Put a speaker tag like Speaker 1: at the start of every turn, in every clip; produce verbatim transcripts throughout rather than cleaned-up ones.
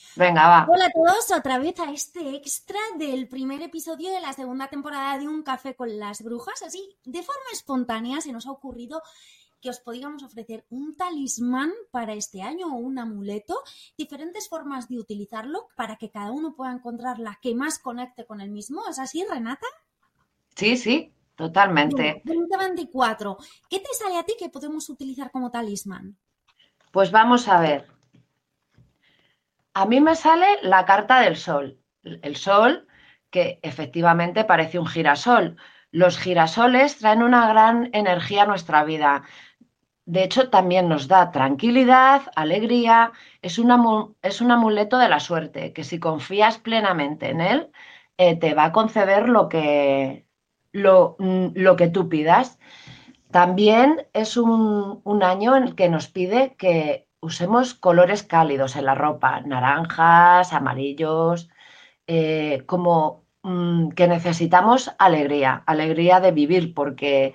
Speaker 1: Venga, va.
Speaker 2: Hola a todos, otra vez a este extra del primer episodio de la segunda temporada de Un Café con las Brujas. Así, de forma espontánea, se nos ha ocurrido que os podíamos ofrecer un talismán para este año o un amuleto, diferentes formas de utilizarlo para que cada uno pueda encontrar la que más conecte con el mismo. ¿Es así, Renata?
Speaker 1: Sí, sí,
Speaker 2: Venga,
Speaker 1: totalmente.
Speaker 2: veinte veinticuatro. ¿Qué te sale a ti que podemos utilizar como talismán?
Speaker 1: Pues vamos a ver. A mí me sale la carta del sol. El sol, que efectivamente parece un girasol. Los girasoles traen una gran energía a nuestra vida. De hecho, también nos da tranquilidad, alegría. Es un, amu- es un amuleto de la suerte, que si confías plenamente en él, eh, te va a conceder lo que, lo, mm, lo que tú pidas. También es un, un año en el que nos pide que usemos colores cálidos en la ropa, naranjas, amarillos, eh, como mm, que necesitamos alegría, alegría de vivir, porque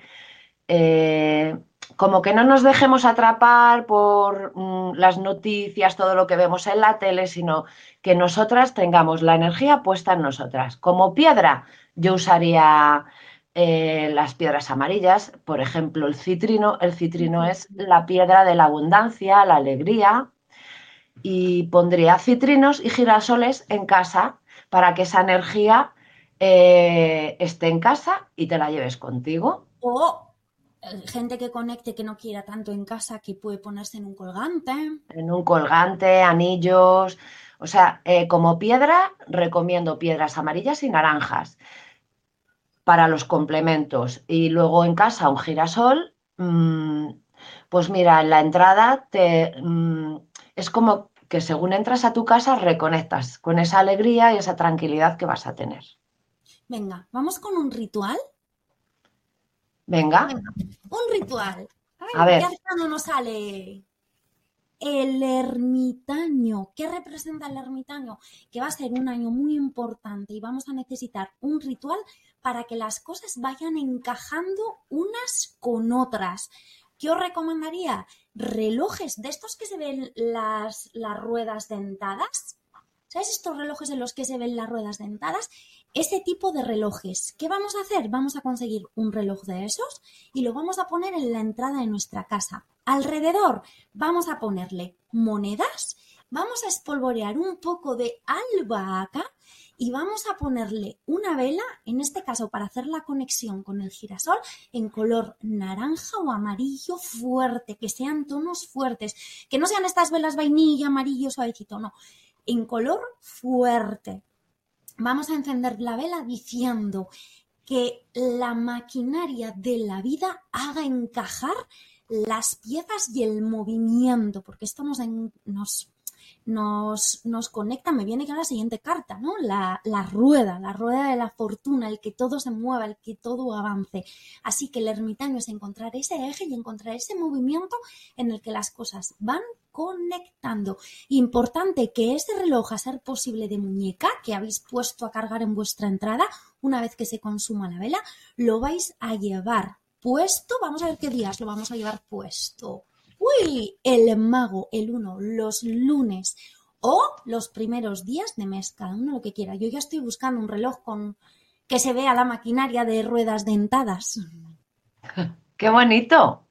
Speaker 1: eh, como que no nos dejemos atrapar por mm, las noticias, todo lo que vemos en la tele, sino que nosotras tengamos la energía puesta en nosotras. Como piedra, yo usaría eh, las piedras amarillas, por ejemplo, el citrino. El citrino es la piedra de la abundancia, la alegría, y pondría citrinos y girasoles en casa para que esa energía eh, esté en casa y te la lleves contigo.
Speaker 2: O eh, gente que conecte que no quiera tanto en casa, que puede ponerse en un colgante.
Speaker 1: En un colgante, anillos. O sea, eh, como piedra, recomiendo piedras amarillas y naranjas para los complementos. Y luego en casa un girasol. Mmm, pues mira, en la entrada te, mmm, es como que según entras a tu casa reconectas con esa alegría y esa tranquilidad que vas a tener.
Speaker 2: Venga, vamos con un ritual.
Speaker 1: Venga,
Speaker 2: Venga, un ritual. A
Speaker 1: a
Speaker 2: ver, ¿qué
Speaker 1: ver,
Speaker 2: arcano nos sale? El ermitaño. ¿Qué representa el ermitaño? Que va a ser un año muy importante y vamos a necesitar un ritual para que las cosas vayan encajando unas con otras. ¿Qué os recomendaría? Relojes de estos que se ven las, las ruedas dentadas. ¿Sabes estos relojes en los que se ven las ruedas dentadas? Ese tipo de relojes. ¿Qué vamos a hacer? Vamos a conseguir un reloj de esos y lo vamos a poner en la entrada de nuestra casa. Alrededor vamos a ponerle monedas, vamos a espolvorear un poco de albahaca y vamos a ponerle una vela, en este caso para hacer la conexión con el girasol, en color naranja o amarillo fuerte, que sean tonos fuertes, que no sean estas velas vainilla, amarillo, suavecito, no, en color fuerte. Vamos a encender la vela diciendo que la maquinaria de la vida haga encajar las piezas y el movimiento, porque esto nos, en, nos, nos, nos conecta, me viene ya la siguiente carta, ¿no? La, la rueda, la rueda de la fortuna, el que todo se mueva, el que todo avance. Así que el ermitaño es encontrar ese eje y encontrar ese movimiento en el que las cosas van conectando. Importante que ese reloj, a ser posible de muñeca, que habéis puesto a cargar en vuestra entrada, una vez que se consuma la vela, lo vais a llevar puesto. Vamos a ver qué días lo vamos a llevar puesto. Uy, el mago, el uno, los lunes o los primeros días de mes, cada uno lo que quiera. Yo ya estoy buscando un reloj con que se vea la maquinaria de ruedas dentadas.
Speaker 1: qué bonito.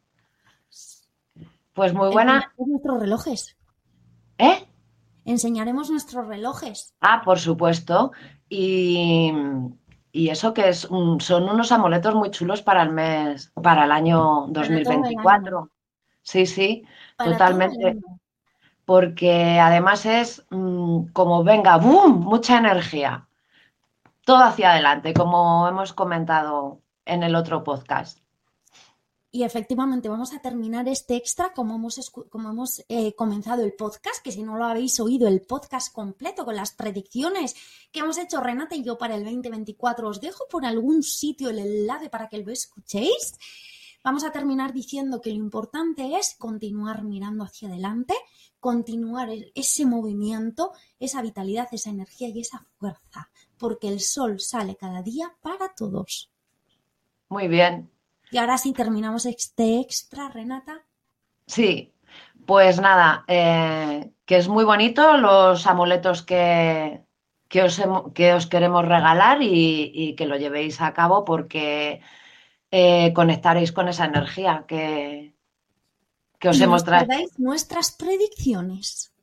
Speaker 1: Pues muy buena.
Speaker 2: Enseñaremos nuestros relojes.
Speaker 1: ¿Eh?
Speaker 2: Enseñaremos nuestros relojes.
Speaker 1: Ah, por supuesto. Y, y eso que es un- son unos amuletos muy chulos para el mes, para el año dos
Speaker 2: Para
Speaker 1: mil
Speaker 2: todo el año.
Speaker 1: veinticuatro. Sí, sí,
Speaker 2: Para todo el
Speaker 1: totalmente.
Speaker 2: año.
Speaker 1: Porque además es mm, como venga, ¡boom! Mucha energía. Todo hacia adelante, como hemos comentado en el otro podcast.
Speaker 2: Y efectivamente vamos a terminar este extra como hemos, como hemos eh, comenzado el podcast, que si no lo habéis oído, el podcast completo con las predicciones que hemos hecho Renata y yo para el veinte veinticuatro, os dejo por algún sitio el enlace para que lo escuchéis. Vamos a terminar diciendo que lo importante es continuar mirando hacia adelante, continuar ese movimiento, esa vitalidad, esa energía y esa fuerza, porque el sol sale cada día para todos.
Speaker 1: Muy bien.
Speaker 2: Y ahora sí terminamos este extra, Renata.
Speaker 1: Sí, Pues nada, eh, que es muy bonito los amuletos que, que os, hemo- que os queremos regalar y, y que lo llevéis a cabo porque eh, conectaréis con esa energía que, que os
Speaker 2: Y no
Speaker 1: hemos
Speaker 2: os
Speaker 1: traído.
Speaker 2: perdáis nuestras predicciones.